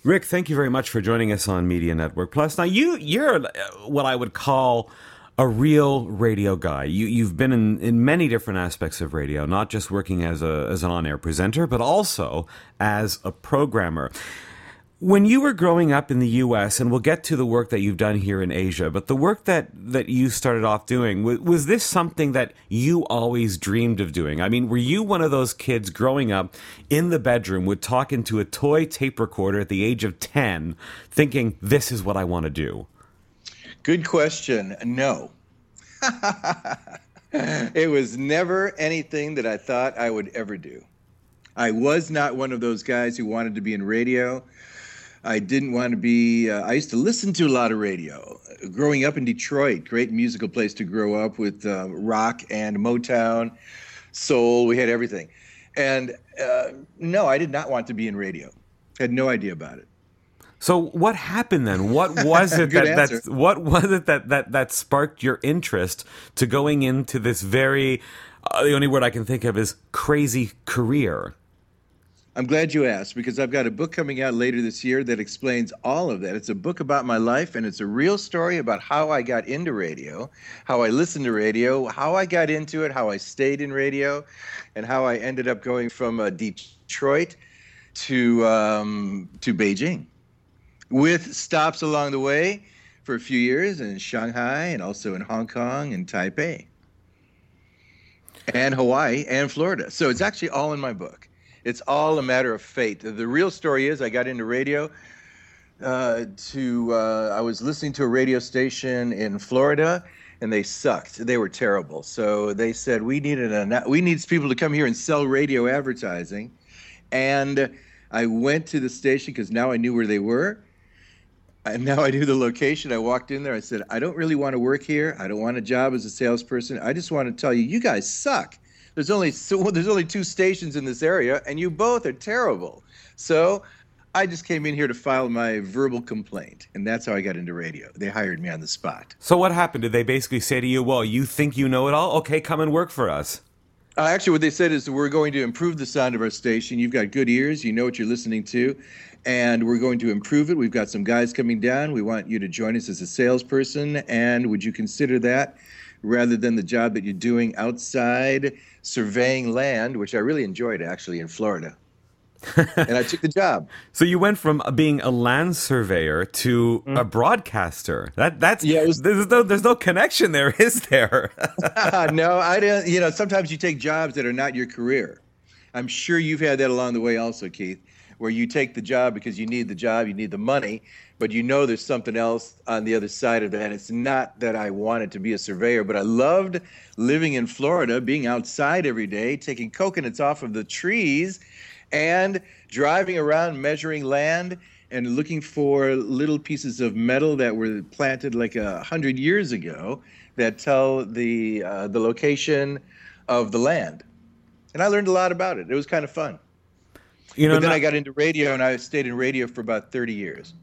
Rick, thank you very much for joining us on Media Network Plus. Now, you're what I would call a real radio guy. You've been in many different aspects of radio, not just working as an on-air presenter, but also as a programmer. When you were growing up in the U.S., and we'll get to the work that you've done here in Asia, but the work that you started off doing, was this something that you always dreamed of doing? I mean, were you one of those kids growing up in the bedroom, would talk into a toy tape recorder at the age of 10, thinking, this is what I want to do? Good question. No. It was never anything that I thought I would ever do. I was not one of those guys who wanted to be in radio. I didn't want to be, I used to listen to a lot of radio. Growing up in Detroit, great musical place to grow up with rock and Motown, soul, we had everything. And no, I did not want to be in radio. Had no idea about it. So what happened then? What was it that sparked your interest to going into this very, the only word I can think of is crazy career? I'm glad you asked, because I've got a book coming out later this year that explains all of that. It's a book about my life, and it's a real story about how I got into radio, how I listened to radio, how I got into it, how I stayed in radio, and how I ended up going from Detroit to Beijing, with stops along the way for a few years in Shanghai and also in Hong Kong and Taipei and Hawaii and Florida. So it's actually all in my book. It's all a matter of fate. The real story is I got into radio I was listening to a radio station in Florida, and they sucked. They were terrible. So they said, we need people to come here and sell radio advertising. And I went to the station because now I knew where they were. And now I knew the location. I walked in there. I said, I don't really want to work here. I don't want a job as a salesperson. I just want to tell you, you guys suck. There's only two stations in this area, and you both are terrible. So I just came in here to file my verbal complaint, and that's how I got into radio. They hired me on the spot. So what happened? Did they basically say to you, well, you think you know it all? Okay, come and work for us. Actually, what they said is, we're going to improve the sound of our station. You've got good ears. You know what you're listening to. And we're going to improve it. We've got some guys coming down. We want you to join us as a salesperson. And would you consider that rather than the job that you're doing outside surveying land, which I really enjoyed, actually, in Florida. And I took the job. So you went from being a land surveyor to a broadcaster. There's no connection there, is there? No, I didn't. Sometimes you take jobs that are not your career. I'm sure you've had that along the way also, Keith, where you take the job because you need the job, you need the money, but there's something else on the other side of that. It's not that I wanted to be a surveyor, but I loved living in Florida, being outside every day, taking coconuts off of the trees and driving around measuring land and looking for little pieces of metal that were planted like 100 years ago that tell the location of the land. And I learned a lot about it. It was kind of fun. But then I got into radio, and I stayed in radio for about 30 years.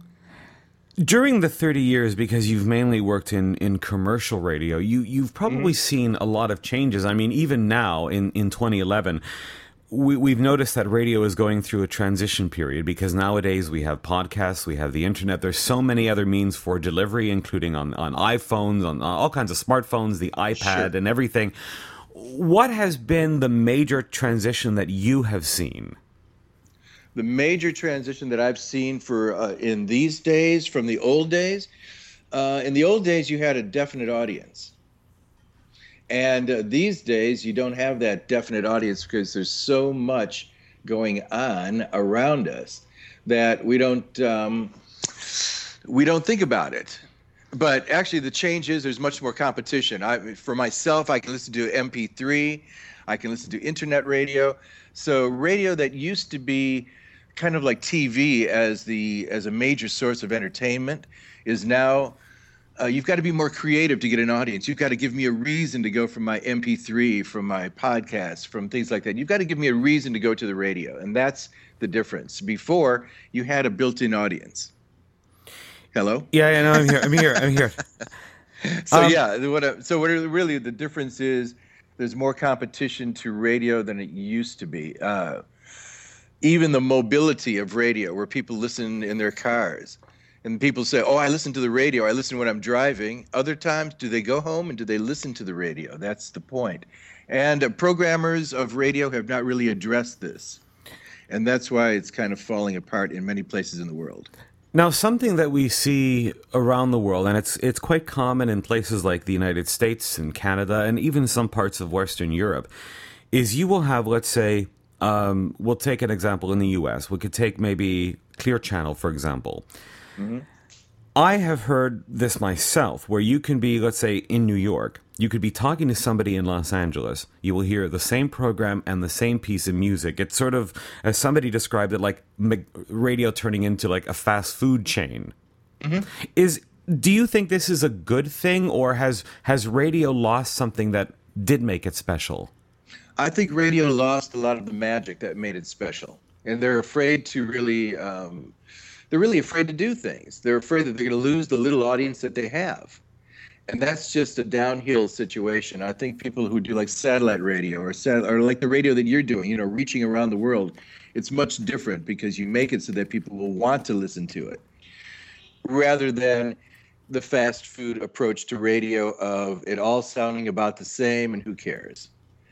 During the 30 years, because you've mainly worked in commercial radio, you've probably seen a lot of changes. I mean, even now in 2011, we've noticed that radio is going through a transition period, because nowadays we have podcasts, we have the internet. There's so many other means for delivery, including on iPhones, on all kinds of smartphones, the iPad, and everything. What has been the major transition that you have seen? The major transition that I've seen in these days from the old days, in the old days you had a definite audience. And these days you don't have that definite audience because there's so much going on around us that we don't think about it. But actually the change is there's much more competition. For myself, I can listen to MP3, I can listen to internet radio. So radio that used to be kind of like TV as a major source of entertainment is now, you've got to be more creative to get an audience. You've got to give me a reason to go from my MP3, from my podcast, from things like that. You've got to give me a reason to go to the radio, and that's the difference. Before, you had a built-in audience. Hello? Yeah, no, I'm here. So really the difference is there's more competition to radio than it used to be. even the mobility of radio, where people listen in their cars. And people say, oh, I listen to the radio. I listen when I'm driving. Other times, do they go home and do they listen to the radio? That's the point. And programmers of radio have not really addressed this. And that's why it's kind of falling apart in many places in the world. Now, something that we see around the world, and it's quite common in places like the United States and Canada and even some parts of Western Europe, is you will have, let's say, we'll take an example in the U.S. We could take maybe Clear Channel, for example. Mm-hmm. I have heard this myself, where you can be, let's say, in New York. You could be talking to somebody in Los Angeles. You will hear the same program and the same piece of music. It's sort of, as somebody described it, like radio turning into like a fast food chain. Mm-hmm. Do you think this is a good thing, or has radio lost something that did make it special? I think radio lost a lot of the magic that made it special. And they're afraid to really... they're really afraid to do things. They're afraid that they're going to lose the little audience that they have. And that's just a downhill situation. I think people who do like satellite radio or like the radio that you're doing, reaching around the world, it's much different because you make it so that people will want to listen to it, rather than the fast food approach to radio of it all sounding about the same and who cares.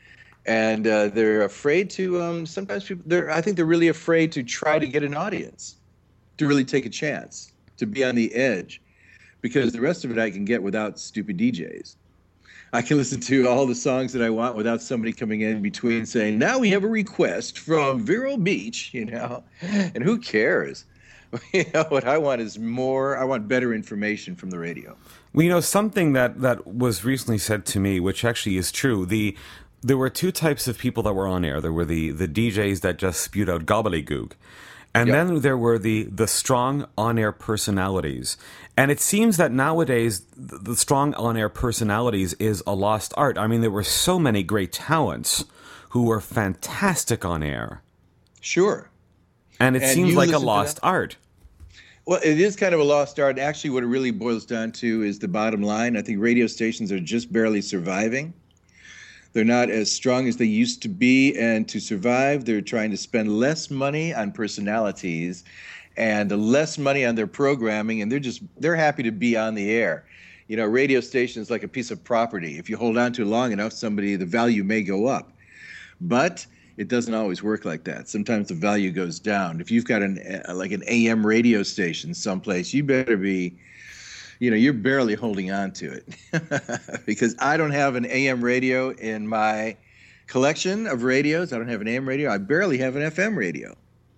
And they're afraid to, sometimes people, I think they're really afraid to try to get an audience, to really take a chance, to be on the edge, because the rest of it I can get without stupid DJs. I can listen to all the songs that I want without somebody coming in between saying, now we have a request from Vero Beach, and who cares? What I want is I want better information from the radio. Well, something that was recently said to me, which actually is true, there were two types of people that were on air. There were the DJs that just spewed out gobbledygook. And then there were the strong on-air personalities. And it seems that nowadays, the strong on-air personalities is a lost art. I mean, there were so many great talents who were fantastic on air. Sure. And it seems like a lost art. Well, it is kind of a lost art. Actually, what it really boils down to is the bottom line. I think radio stations are just barely surviving. They're not as strong as they used to be, and to survive, they're trying to spend less money on personalities and less money on their programming, and they're happy to be on the air. Radio station is like a piece of property. If you hold on to it long enough, the value may go up. But it doesn't always work like that. Sometimes the value goes down. If you've got an AM radio station someplace, you better be... you're barely holding on to it because I don't have an AM radio in my collection of radios. I don't have an AM radio. I barely have an FM radio.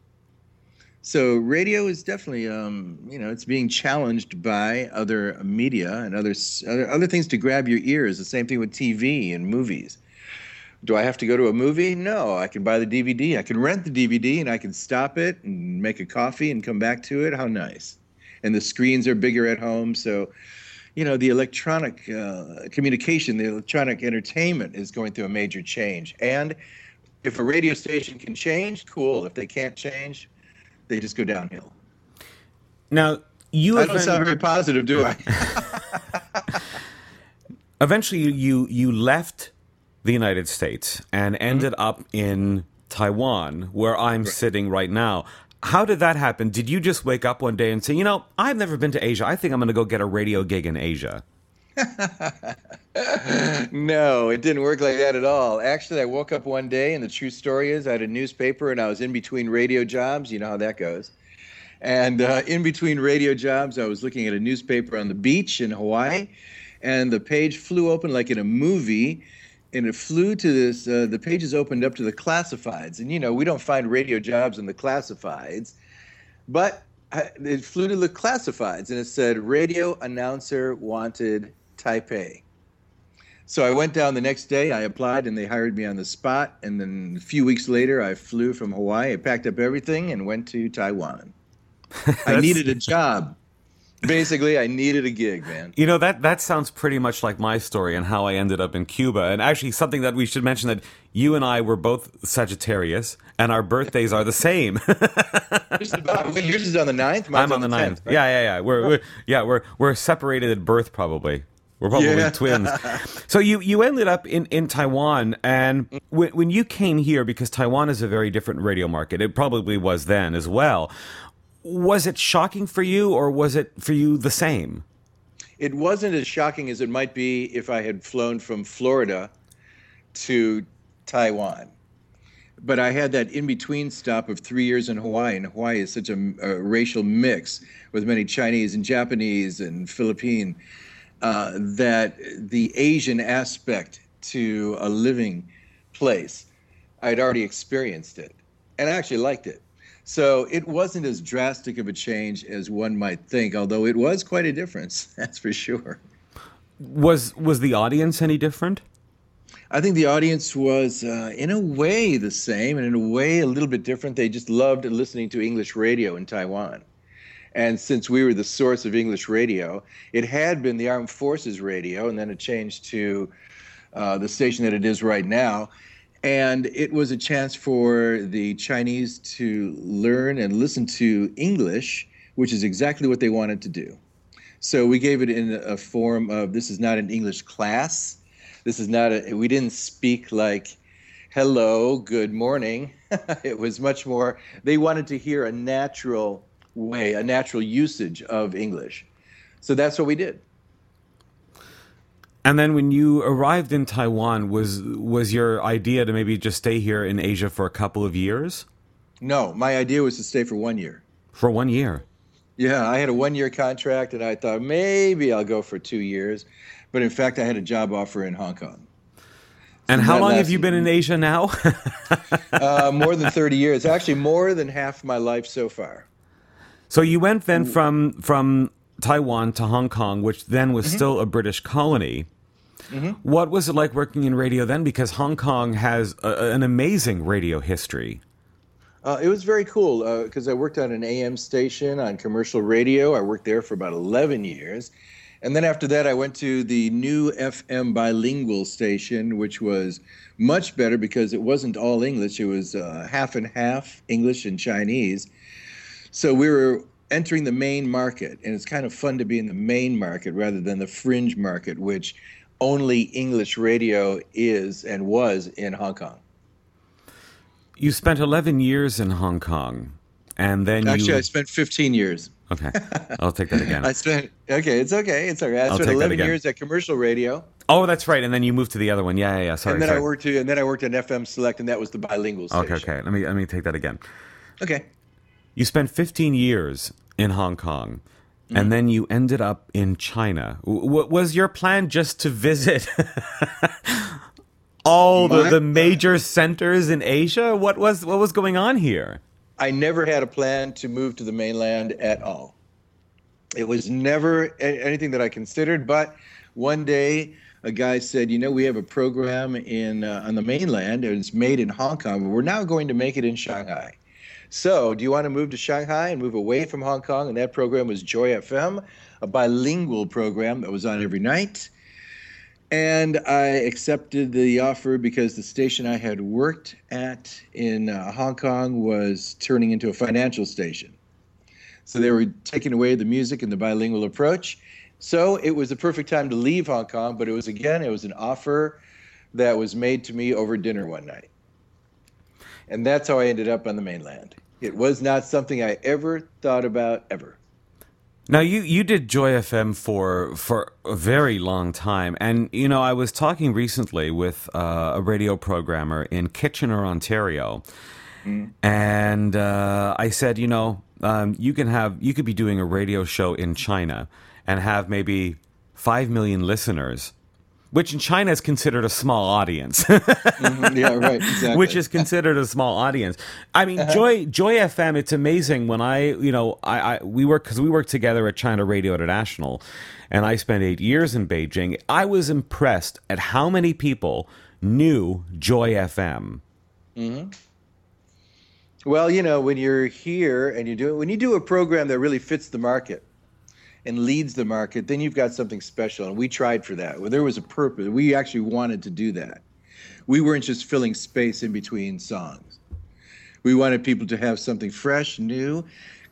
So radio is definitely, it's being challenged by other media and other things to grab your ears. The same thing with TV and movies. Do I have to go to a movie? No, I can buy the DVD. I can rent the DVD and I can stop it and make a coffee and come back to it. How nice. And the screens are bigger at home. So, the electronic communication, the electronic entertainment is going through a major change. And if a radio station can change, cool. If they can't change, they just go downhill. Now, I don't sound very positive, do I? Eventually, you left the United States and ended up in Taiwan, where I'm sitting right now. How did that happen? Did you just wake up one day and say, I've never been to Asia. I think I'm going to go get a radio gig in Asia? No, it didn't work like that at all. Actually, I woke up one day, and the true story is I had a newspaper, and I was in between radio jobs. You know how that goes. And in between radio jobs, I was looking at a newspaper on the beach in Hawaii, and the page flew open like in a movie. And it flew to this, the pages opened up to the classifieds. And, we don't find radio jobs in the classifieds. But it flew to the classifieds, and it said, radio announcer wanted Taipei. So I went down the next day, I applied, and they hired me on the spot. And then a few weeks later, I flew from Hawaii, I packed up everything, and went to Taiwan. I needed a job. Basically, I needed a gig, man. That sounds pretty much like my story and how I ended up in Cuba. And actually, something that we should mention, that you and I were both Sagittarius, and our birthdays are the same. Yours is on the 9th? I'm on the 9th. Right? Yeah. We're separated at birth, probably. We're probably Yeah. twins. So you ended up in Taiwan, and when you came here, because Taiwan is a very different radio market, it probably was then as well. Was it shocking for you, or was it for you the same? It wasn't as shocking as it might be if I had flown from Florida to Taiwan. But I had that in-between stop of 3 years in Hawaii, and Hawaii is such a racial mix with many Chinese and Japanese and Philippine, that the Asian aspect to a living place, I'd already experienced it, and I actually liked it. So it wasn't as drastic of a change as one might think, although it was quite a difference, that's for sure. Was the audience any different? I think the audience was, in a way, the same, and in a way, a little bit different. They just loved listening to English radio in Taiwan. And since we were the source of English radio, it had been the Armed Forces radio, and then it changed to the station that it is right now. And it was a chance for the Chinese to learn and listen to English, which is exactly what they wanted to do. So we gave it in a form of, this is not an English class. This is not we didn't speak like, hello, good morning. It was much more, they wanted to hear a natural way, a natural usage of English. So that's what we did. And then when you arrived in Taiwan, was your idea to maybe just stay here in Asia for a couple of years? No, my idea was to stay for 1 year. For 1 year? Yeah, I had a 1-year contract, and I thought maybe I'll go for 2 years. But in fact, I had a job offer in Hong Kong. And how long have you been in Asia now? More than 30 years. Actually, more than half my life so far. So you went then from Taiwan to Hong Kong, which then was still a British colony. What was it like working in radio then? Because Hong Kong has an amazing radio history. It was very cool because I worked on an AM station on commercial radio. I worked there for about 11 years. And then after that, I went to the new FM bilingual station, which was much better because it wasn't all English. It was half and half English and Chinese. So we were entering the main market, and it's kind of fun to be in the main market rather than the fringe market, which only English radio is and was in Hong Kong. You spent 11 years in Hong Kong, and then Actually, I spent 15 years. Okay, I'll take that again. It's okay. It's okay. I spent 11 years at commercial radio. Oh, that's right. And then you moved to the other one. Yeah. Sorry. And then I worked at FM Select, and that was the bilingual station. Okay. Let me take that again. Okay. You spent 15 years in Hong Kong, and then you ended up in China. Was your plan just to visit all the major centers in Asia? What was going on here? I never had a plan to move to the mainland at all. It was never anything that I considered, but one day a guy said, we have a program on the mainland, and it's made in Hong Kong, but we're now going to make it in Shanghai. So do you want to move to Shanghai and move away from Hong Kong? And that program was Joy FM, a bilingual program that was on every night. And I accepted the offer because the station I had worked at in Hong Kong was turning into a financial station. So they were taking away the music and the bilingual approach. So it was the perfect time to leave Hong Kong, but it was an offer that was made to me over dinner one night. And that's how I ended up on the mainland. It was not something I ever thought about, ever. Now, you did Joy FM for a very long time. And, I was talking recently with a radio programmer in Kitchener, Ontario. And I said, you could be doing a radio show in China and have maybe 5 million listeners, which in China is considered a small audience. Yeah, right, exactly. Which is considered a small audience. I mean, Joy FM, it's amazing when we work together at China Radio International, and I spent 8 years in Beijing. I was impressed at how many people knew Joy FM. Mm-hmm. Well, when you're here and when you do a program that really fits the market and leads the market, then you've got something special. And we tried for that. Well, there was a purpose. We actually wanted to do that. We weren't just filling space in between songs. We wanted people to have something fresh, new,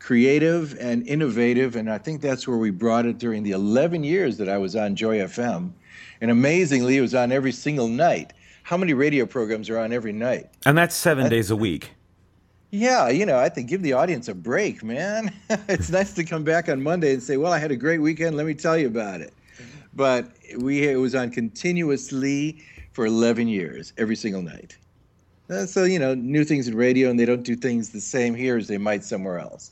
creative and innovative, and I think that's where we brought it during the 11 years that I was on Joy FM. And amazingly, it was on every single night. How many radio programs are on every night? And that's 7 days a week. Yeah, I think give the audience a break, man. It's nice to come back on Monday and say, well, I had a great weekend. Let me tell you about it. But it was on continuously for 11 years, every single night. So, new things in radio, and they don't do things the same here as they might somewhere else.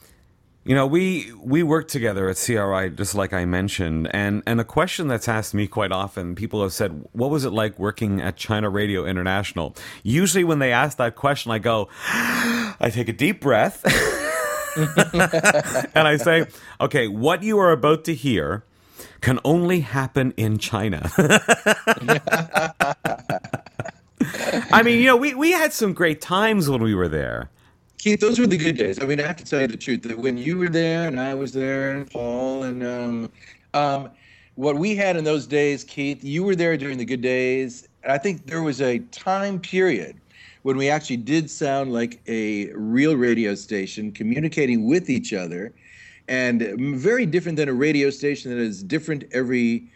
We work together at CRI, just like I mentioned, and a question that's asked me quite often, people have said, what was it like working at China Radio International? Usually when they ask that question, I go, I take a deep breath, and I say, okay, what you are about to hear can only happen in China. I mean, we had some great times when we were there. Keith, those were the good days. I mean, I have to tell you the truth, that when you were there and I was there and Paul and what we had in those days, Keith, you were there during the good days. I think there was a time period when we actually did sound like a real radio station communicating with each other, and very different than a radio station that is different every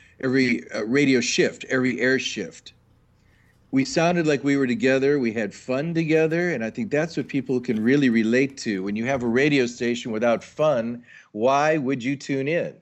radio shift, every air shift. We sounded like we were together. We had fun together. And I think that's what people can really relate to. When you have a radio station without fun, why would you tune in?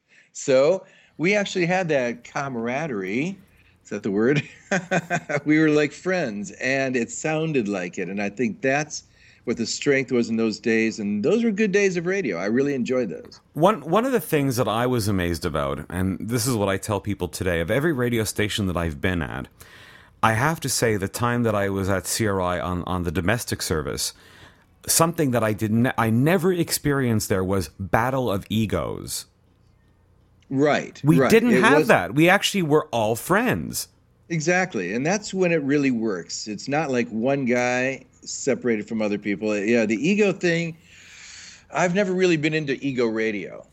So we actually had that camaraderie. Is that the word? We were like friends, and it sounded like it. And I think that's what the strength was in those days. And those were good days of radio. I really enjoyed those. One of the things that I was amazed about, and this is what I tell people today, of every radio station that I've been at, I have to say the time that I was at CRI on the domestic service, something that I never experienced there was battle of egos. Right. We didn't have that. We actually were all friends. Exactly. And that's when it really works. It's not like one guy separated from other people. Yeah, the ego thing, I've never really been into ego radio.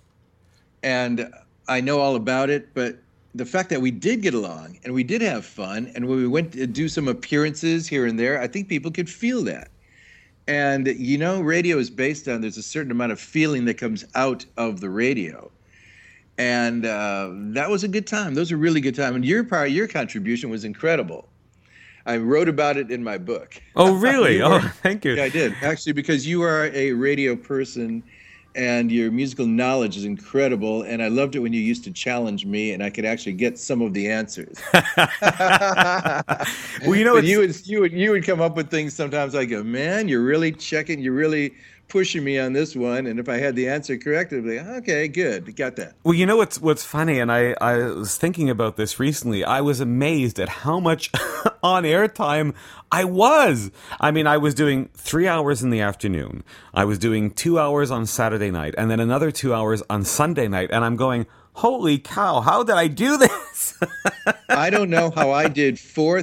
And I know all about it, but the fact that we did get along and we did have fun, and when we went to do some appearances here and there, I think people could feel that. And, radio is based on, there's a certain amount of feeling that comes out of the radio. And that was a good time. Those were really good time. And your contribution was incredible. I wrote about it in my book. Oh, really? Thank you. Yeah, I did. Actually, because you are a radio person, and your musical knowledge is incredible, and I loved it when you used to challenge me, and I could actually get some of the answers. Well, you would come up with things sometimes. I go, man, you're really pushing me on this one, and if I had the answer correct, I'd be like, okay, good, got that. Well, what's funny, and I was thinking about this recently. I was amazed at how much on-air time I was. I mean, I was doing 3 hours in the afternoon. I was doing 2 hours on Saturday night, and then another 2 hours on Sunday night, and I'm going, holy cow, how did I do this? I don't know how I did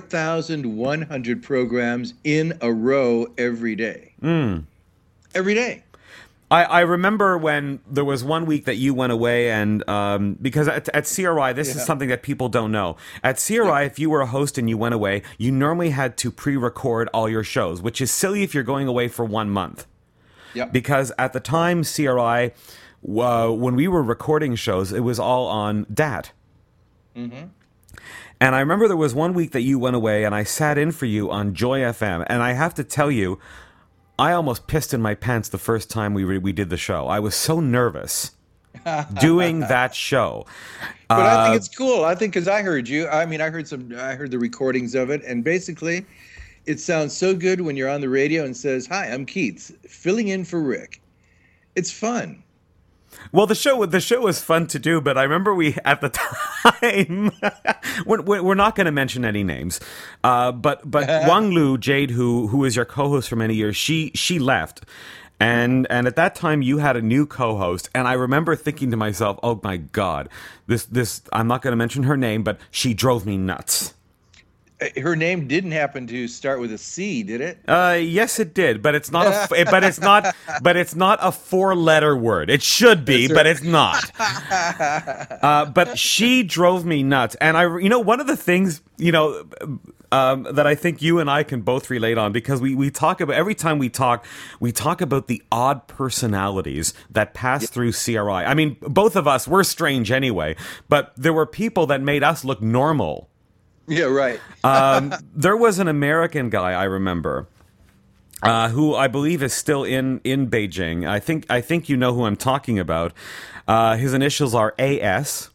4,100 programs in a row every day. Every day. I remember when there was one week that you went away, and because at CRI, this is something that people don't know. At CRI, if you were a host and you went away, you normally had to pre-record all your shows, which is silly if you're going away for 1 month. Yep. Because at the time, CRI, when we were recording shows, it was all on DAT. Mm-hmm. And I remember there was one week that you went away, and I sat in for you on Joy FM, and I have to tell you, I almost pissed in my pants the first time we did the show. I was so nervous doing that show. But I think it's cool. I think because I heard you. I mean, I heard the recordings of it, and basically, it sounds so good when you're on the radio and says, "Hi, I'm Keith, filling in for Rick." It's fun. Well, the show was fun to do, but I remember at the time, we're not going to mention any names, but Wang Lu, Jade, who was your co-host for many years, she left, and at that time you had a new co-host, and I remember thinking to myself, oh my God, this I'm not going to mention her name, but she drove me nuts. Her name didn't happen to start with a C, did it? Yes, it did, but it's not it's not a four-letter word. It should be, but it's not. But she drove me nuts, and one of the things, that I think you and I can both relate on, because we talk about, every time we talk about the odd personalities that pass through CRI. I mean, both of us, we're strange anyway, but there were people that made us look normal. Yeah, right. There was an American guy, I remember, who I believe is still in Beijing. I think you know who I'm talking about. His initials are AS.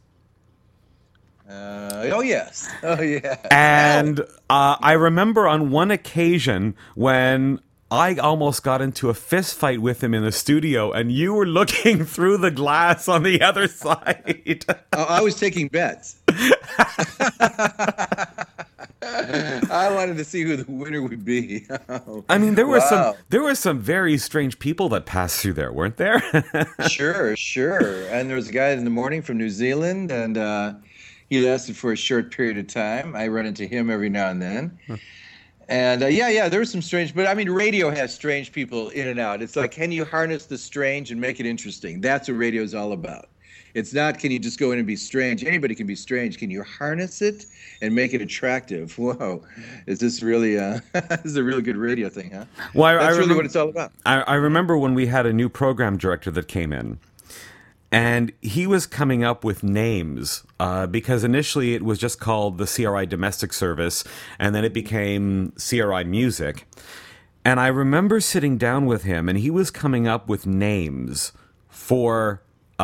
Oh, yes. Oh, yeah. And I remember on one occasion when I almost got into a fist fight with him in the studio, and you were looking through the glass on the other side. I was taking bets. I wanted to see who the winner would be. I mean, there were some very strange people that passed through there, weren't there? Sure. And there was a guy in the morning from New Zealand, and he lasted for a short period of time. I run into him every now and then. And there was some strange, but I mean, radio has strange people in and out. It's like, can you harness the strange and make it interesting? That's what radio is all about. It's not, can you just go in and be strange? Anybody can be strange. Can you harness it and make it attractive? Whoa, is this really this is a really good radio thing, huh? Well, That's really what it's all about. I remember when we had a new program director that came in, and he was coming up with names because initially it was just called the CRI Domestic Service, and then it became CRI Music. And I remember sitting down with him, and he was coming up with names for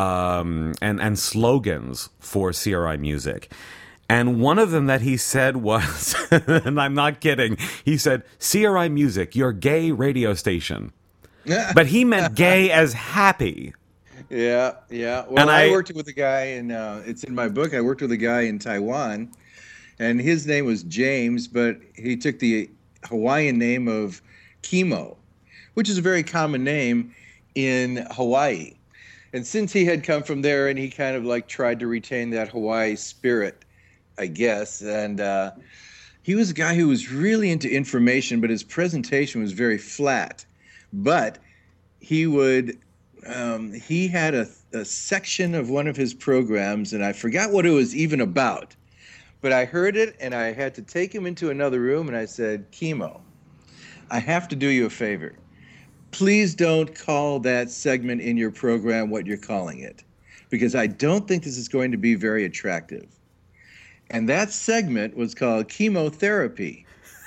and slogans for CRI Music. And one of them that he said was, and I'm not kidding, he said, CRI Music, your gay radio station. But he meant gay as happy. Yeah. Well, I worked with a guy, and it's in my book. I worked with a guy in Taiwan, and his name was James, but he took the Hawaiian name of Kimo, which is a very common name in Hawaii. And since he had come from there, and he kind of like tried to retain that Hawaii spirit, I guess, and he was a guy who was really into information, but his presentation was very flat. But he would. He had a section of one of his programs, and I forgot what it was even about, but I heard it, and I had to take him into another room, and I said, Kimo, I have to do you a favor. Please don't call that segment in your program what you're calling it, because I don't think this is going to be very attractive. And that segment was called Chemotherapy.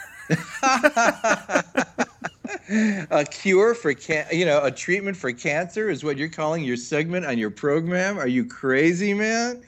A cure for a treatment for cancer is what you're calling your segment on your program? Are you crazy, man?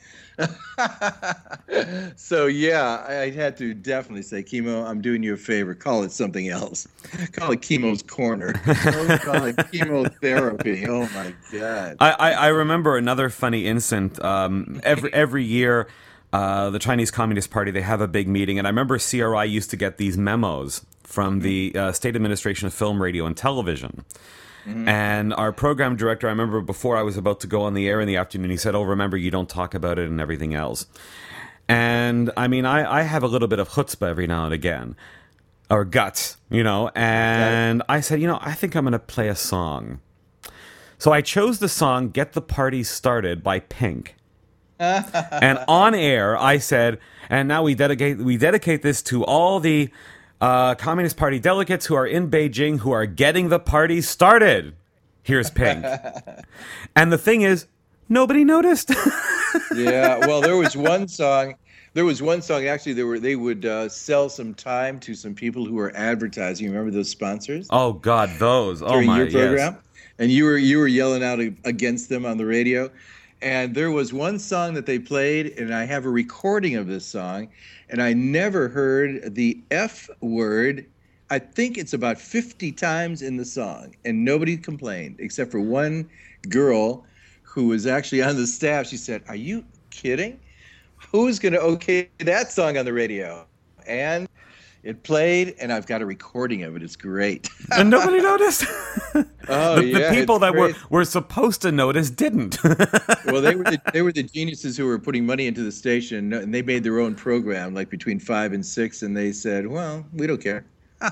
So I had to definitely say, Chemo, I'm doing you a favor. Call it something else. Call it Chemo's Corner. Don't call it chemotherapy. Oh my God. I remember another funny incident. Every year, the Chinese Communist Party, they have a big meeting, and I remember CRI used to get these memos from the State Administration of Film, Radio, and Television. Mm-hmm. And our program director, I remember before I was about to go on the air in the afternoon, he said, oh, remember, you don't talk about it and everything else. And, I mean, I have a little bit of chutzpah every now and again, or guts, and I said, I think I'm going to play a song. So I chose the song Get the Party Started by Pink. And on air, I said, and now we dedicate this to all the Communist Party delegates who are in Beijing who are getting the party started. Here's Pink. And the thing is, nobody noticed. Yeah, well, there was one song. Actually, they would sell some time to some people who were advertising. Remember those sponsors? Oh God, those! During your program, yes. And you were yelling out against them on the radio. And there was one song that they played, and I have a recording of this song, and I never heard the F word. I think it's about 50 times in the song, and nobody complained except for one girl who was actually on the staff. She said, "Are you kidding? Who's going to okay that song on the radio?" And it played, and I've got a recording of it. It's great. And nobody noticed? Oh, the people that were supposed to notice didn't. Well, they were the geniuses who were putting money into the station, and they made their own program, like between 5 and 6, and they said, well, we don't care.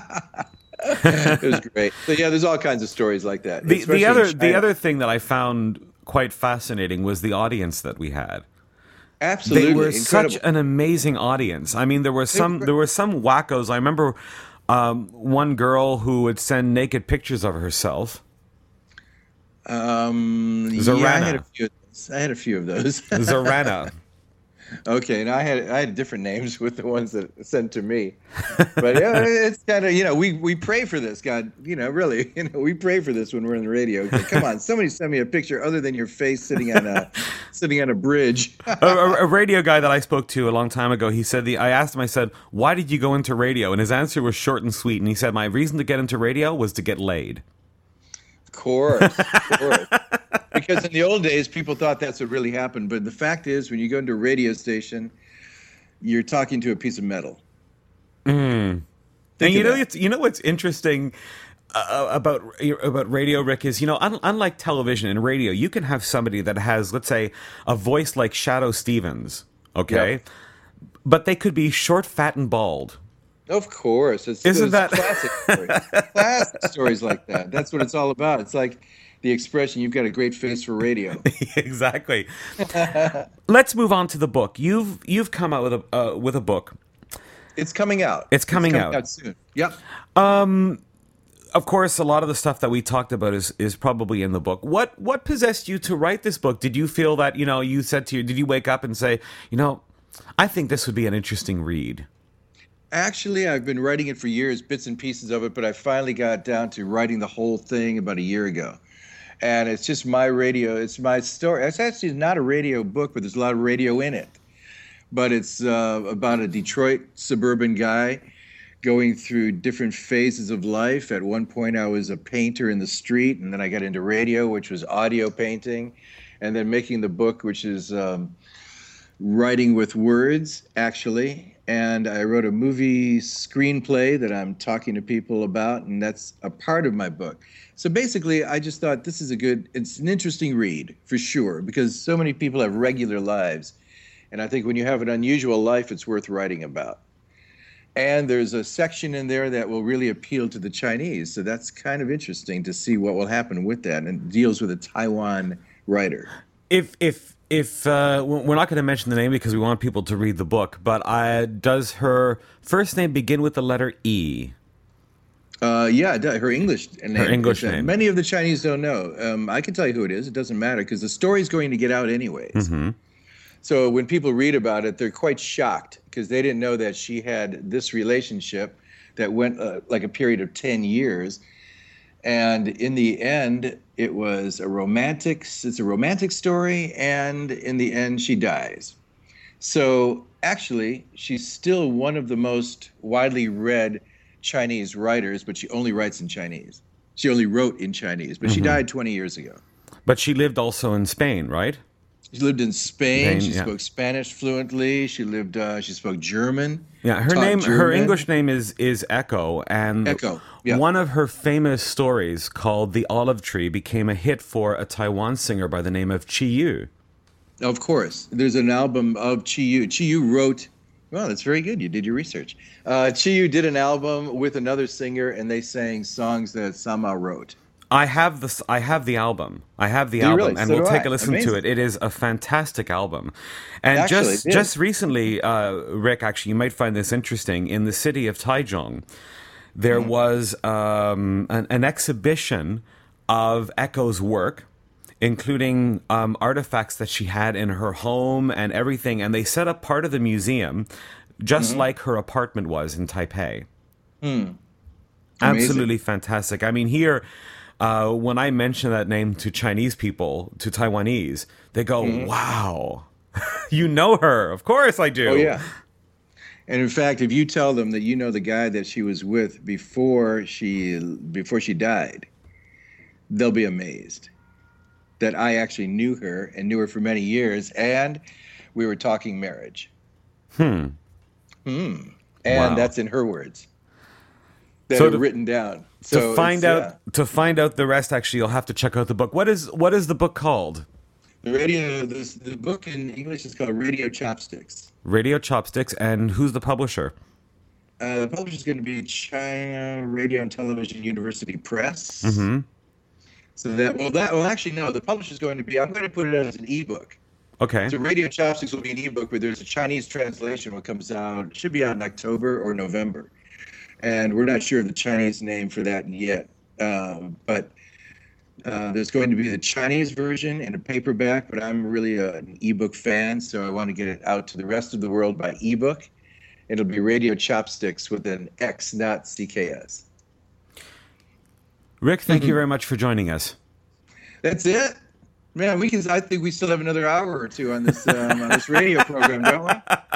It was great. So, there's all kinds of stories like that. The other thing that I found quite fascinating was the audience that we had. Absolutely. They were Incredible. such an amazing audience. I mean, there were some wackos. I remember one girl who would send naked pictures of herself. Yeah, I had a few of those. Zorana. Okay, and I had different names with the ones that sent to me, but yeah, it's kind of, we pray for this, God, really, we pray for this when we're in the radio. Come on, somebody send me a picture other than your face sitting on a bridge. a radio guy that I spoke to a long time ago, he said I asked him, I said, why did you go into radio? And his answer was short and sweet, and he said, my reason to get into radio was to get laid. Of course. Because in the old days, people thought that's what really happened. But the fact is, when you go into a radio station, you're talking to a piece of metal. And what's interesting about radio, Rick, is, unlike television and radio, you can have somebody that has, let's say, a voice like Shadow Stevens, okay? Yep. But they could be short, fat, and bald. Of course. Isn't that classic stories? Classic stories like that. That's what it's all about. It's like the expression, you've got a great face for radio. Exactly. Let's move on to the book. You've come out with a book. It's coming out. It's coming out soon. Yep. Of course, a lot of the stuff that we talked about is probably in the book. What possessed you to write this book? Did you feel that, you said did you wake up and say, I think this would be an interesting read? Actually, I've been writing it for years, bits and pieces of it, but I finally got down to writing the whole thing about a year ago. And it's just my radio. It's my story. It's actually not a radio book, but there's a lot of radio in it. But it's about a Detroit suburban guy going through different phases of life. At one point, I was a painter in the street, and then I got into radio, which was audio painting, and then making the book, which is writing with words, actually. And I wrote a movie screenplay that I'm talking to people about, and that's a part of my book. So basically, I just thought it's an interesting read, for sure, because so many people have regular lives. And I think when you have an unusual life, it's worth writing about. And there's a section in there that will really appeal to the Chinese. So that's kind of interesting to see what will happen with that, and it deals with a Taiwan writer. If we're not going to mention the name because we want people to read the book, but does her first name begin with the letter E? Yeah, her English name. Her English name. Many of the Chinese don't know. I can tell you who it is. It doesn't matter because the story's going to get out anyways. Mm-hmm. So when people read about it, they're quite shocked because they didn't know that she had this relationship that went like a period of 10 years. And in the end, it's a romantic story, and in the end, she dies. So actually, she's still one of the most widely read Chinese writers, but she only writes in Chinese. She only wrote in Chinese, but she died 20 years ago. But she lived also in Spain, right? She lived in Spain. She spoke Spanish fluently. She spoke German. Yeah, her English name is Echo, and one of her famous stories called "The Olive Tree" became a hit for a Taiwan singer by the name of Chi Yu. Of course, there's an album of Chi Yu. Chi Yu wrote. Well, that's very good. You did your research. Chi Yu did an album with another singer, and they sang songs that Sama wrote. I have the album. Really? And so we'll take a listen Amazing. to it. It is a fantastic album. And Actually, just recently, Rick, actually, you might find this interesting. In the city of Taichung, there was an exhibition of Echo's work, including artifacts that she had in her home and everything. And they set up part of the museum just like her apartment was in Taipei. Absolutely fantastic. I mean, here... when I mention that name to Chinese people, to Taiwanese, they go, wow, you know her. Of course I do. Oh, yeah. And in fact, if you tell them that you know the guy that she was with before she died, they'll be amazed that I actually knew her and knew her for many years, and we were talking marriage. And that's in her words that are written down. So to find out the rest, actually, you'll have to check out the book. What is the book called? The book in English is called Radio Chopsticks. Radio Chopsticks, and who's the publisher? The publisher is going to be China Radio and Television University Press. Mm-hmm. So actually, no. The publisher is going to be. I'm going to put it out as an ebook. Okay. So Radio Chopsticks will be an ebook, but there's a Chinese translation what comes out. It should be out in October or November, and we're not sure of the Chinese name for that yet. But there's going to be the Chinese version in a paperback, but I'm really an ebook fan, so I want to get it out to the rest of the world by ebook. It'll be Radio Chopsticks with an X, not CKS. Rick, thank you very much for joining us. That's it, man. I think we still have another hour or two on this radio program, don't we?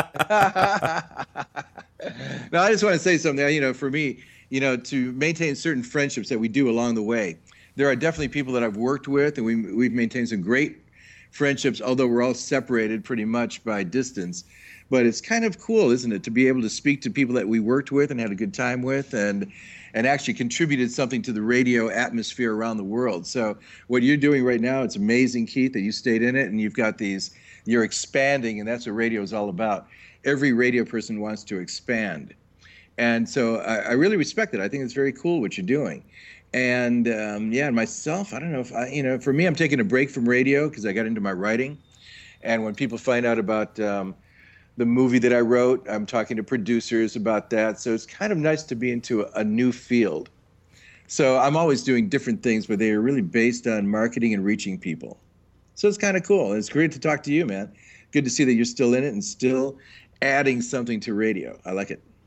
Now, I just want to say something. For me, to maintain certain friendships that we do along the way, there are definitely people that I've worked with, and we've maintained some great friendships, although we're all separated pretty much by distance. But it's kind of cool, isn't it, to be able to speak to people that we worked with and had a good time with, and actually contributed something to the radio atmosphere around the world. So what you're doing right now, it's amazing, Keith, that you stayed in it, and you're expanding, and that's what radio is all about. Every radio person wants to expand. And so I really respect it. I think it's very cool what you're doing. And myself, I don't know if for me, I'm taking a break from radio because I got into my writing. And when people find out about the movie that I wrote, I'm talking to producers about that. So it's kind of nice to be into a new field. So I'm always doing different things, but they are really based on marketing and reaching people. So it's kind of cool. And it's great to talk to you, man. Good to see that you're still in it and still adding something to radio. I like it.